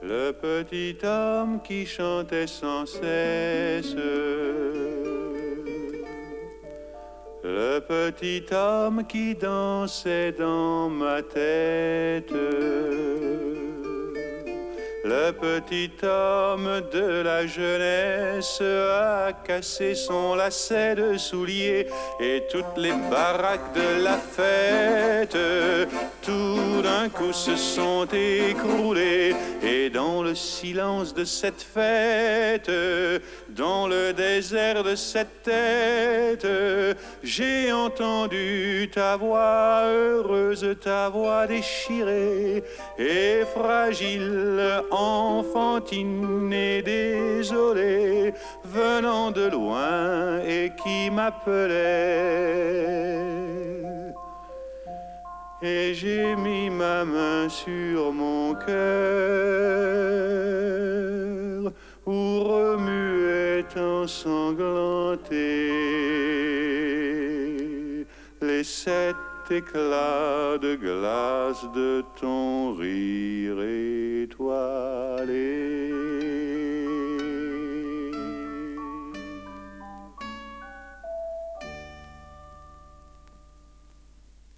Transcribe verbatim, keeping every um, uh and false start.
Le petit homme qui chantait sans cesse. Le petit homme qui dansait dans ma tête. Le petit homme de la jeunesse a cassé son lacet de soulier et toutes les baraques de la fête tout d'un coup se sont écroulées. Et dans le silence de cette fête, dans le désert de cette tête, j'ai entendu ta voix heureuse, ta voix déchirée et fragile, enfantine et désolée, venant de loin et qui m'appelait. Et j'ai mis ma main sur mon cœur où remuait ensanglanté les sept éclats de glace de ton rire étoilé.